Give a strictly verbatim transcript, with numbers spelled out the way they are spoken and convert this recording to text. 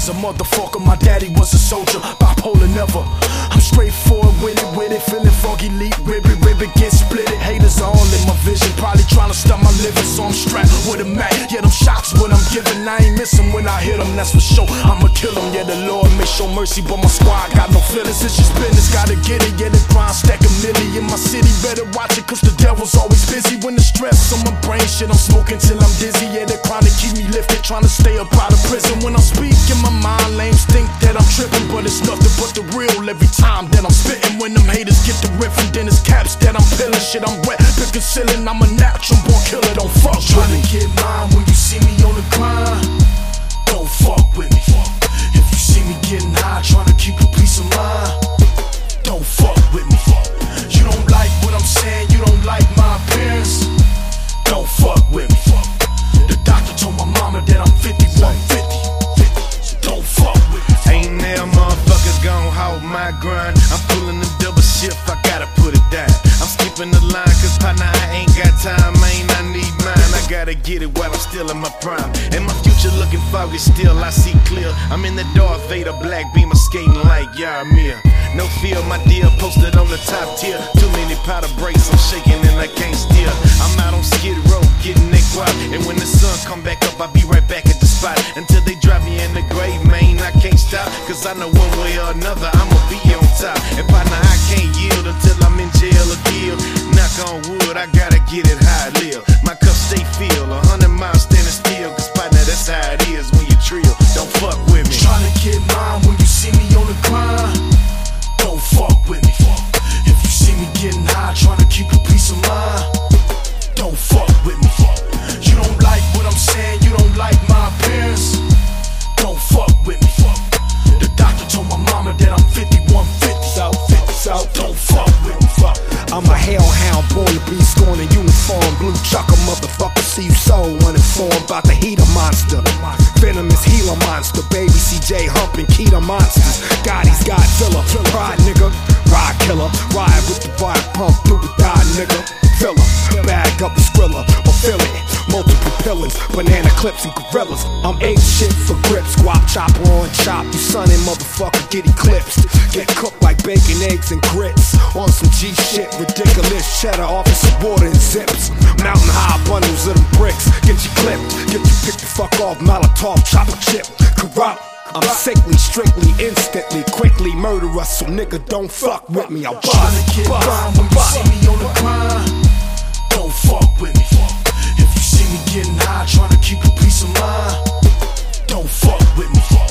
was a motherfucker, my daddy was a soldier, bipolar never. I'm straightforward with it, with it, feeling foggy, leap, ribbit, ribbit, get split it. Haters all in my vision, probably trying to stop my living, so I'm strapped with a Mac. Yeah, them shots what I'm giving, I ain't missing when I hit them, that's for sure. I'ma kill them, yeah, the Lord may show mercy, but my squad got no feelings. It's just business, gotta get it, yeah, the grind stack a million. My city better watch it, cause the devil's always busy. When the stress on my brain, shit, I'm smoking till I'm dizzy. Yeah, the grind to keep me lifted, trying to stay up out of prison. When I'm speaking, my mind lames think that I'm tripping, but it's nothing but the real every time that I'm spitting. When them haters get the riffing, then it's caps that I'm peeling. Shit, I'm wet, picking ceiling, I'm a natural born killer, don't fuck with me. Trying to get mine when you see me on the grind, don't fuck with me. If you see me getting high, trying to keep a peace of mind, don't fuck with me. You don't like what I'm saying, you don't like my appearance, don't fuck with me. The doctor told my mama that I'm fifty-one fifty, so don't fuck with me. Ain't now motherfuckers gon' hold my grind. I'm pulling the double shift, I gotta put it down. I'm skipping the line, cause partner, I ain't got time, man, I need mine. I gotta get it while I'm still in my prime. And my future looking foggy, still I see clear. I'm in the Darth Vader black beamer skating like Yarmir. No fear, my dear, posted on the top tier. Too many powder breaks, I'm shaking and I can't steer. I'm out on Skid Row, getting that guap. And when the sun come back up, I'll be right back at the spot. Until they drop me in the grave, man, I can't stop. Cause I know one way or another, I'ma be on top. And partner, I can't yield until I'm in jail or killed. Knock on wood, I gotta get it how I live. My cup stay filled, a hundred miles standing still. Cause partner, that's how it is when you trill. Don't fuck with me. Tryna get mine when you see me on the grind, don't fuck with me. If you see me getting high, tryna keep a peace of mind, don't fuck with me. You don't like what I'm saying, you don't like my appearance, don't fuck with me. The doctor told my mama that I'm fifty-one fifty, so don't fuck with me. I'm a hellhound, born to be scorned in uniform. Blue chucker motherfucker, see you so uninformed about the heater monster. Venomous healer monster, baby C J humping Keeta monsters. Gotti's Godzilla, pride nigga, ride killer. Ride with the vibe pump through the die nigga. Filler, bag up the skrilla, or fill it. Multiple pillars, banana clips and gorillas. I'm ape shit for grips, guap chopper on chop. You son and motherfucker get eclipsed. Get cooked like bacon, eggs and grits. On some G shit, ridiculous cheddar off of some water and zips. Mountain high bundles of them bricks. Get you clipped, get you picked the fuck off. Molotov, chopper chip, corrupt. I'm sickly, strictly, instantly, quickly murder us, so nigga don't fuck with me. I'll bust, Tryna get mine when you see me on the grind, don't fuck with me. If you see me getting high, tryna keep a peace of mind, don't fuck with me.